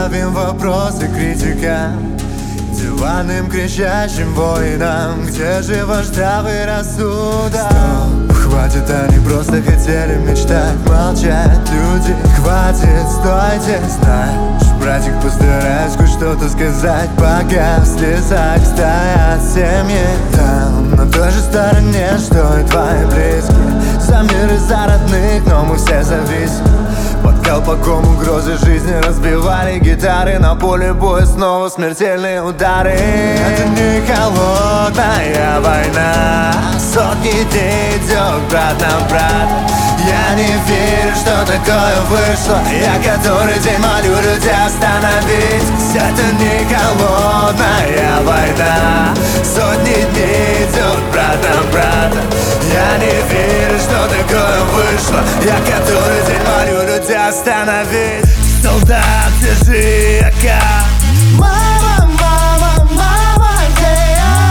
оставим вопросы критикам, диванным кричащим воинам. Где же ваш здравый рассудок? Стоп, хватит, они просто хотели мечтать, молчать. Люди, хватит, стойте, знаешь, братик, постараюсь хоть что-то сказать, пока в слезах стоят семьи. Там, на той же стороне, что и твои близкие. За мир и за родных, но мы все зависимы. Под колпаком угрозы жизни разбивали гитары. На поле боя снова смертельные удары. Это не холодная война, сотни дней идет брат на брат. Я не верю, что такое вышло. Я который день молю людей остановить. Это не холодная война, сотни дней идет брат на брата. Я не верю, что такое вышло. Я который день молю людей остановить. Солдат, держи АК. Мама, мама, мама, где я?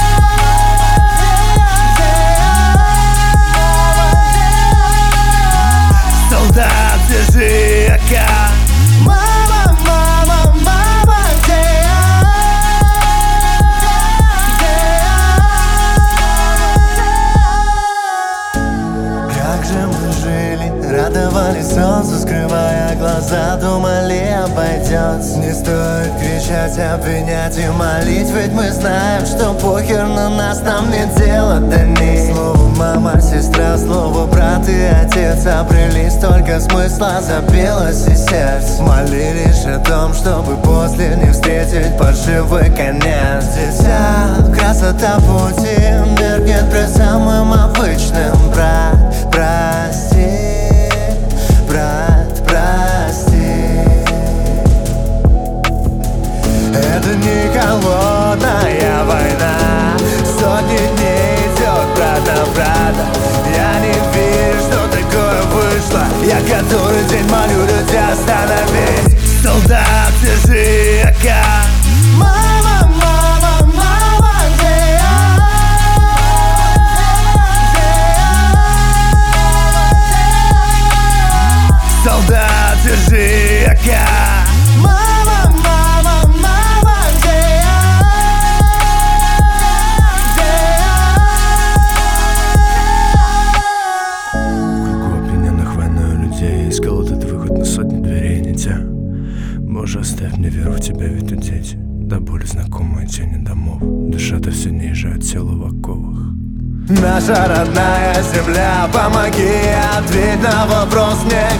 Солдат, держи АК. Мама, мама, мама, где я? Как же мы жили, радовались солнцу, скрывая глаза, думали обойдется. Не стоит кричать, обвинять и молить, ведь мы знаем, что похер на нас, нам не дело до них. Слово мама, сестра, слово брат и отец обрели столько смысла, забилось и сердце. Молились о том, чтобы после не встретить паршивый конец. Дитя, красота пути меркнет при самым обычным, брат, прости. Брат, прости. Это не холодная война, сотни дней идет брат на брата. Я не верю, что такое вышло. Я который день молю людей остановить. Солдат, держи АК. Мама, мама, мама, где я? Солдат, держи АК. Мама, мама, мама, где я? В кругу опьяненных войной людей искал этот выход на сотни дверей, не те. Боже, оставь мне веру в тебя, ведь тут дети. До боли знакомые тени домов. Душа-то все ниже, а тело в оковах. Наша родная земля, помоги, ответь на вопрос мне.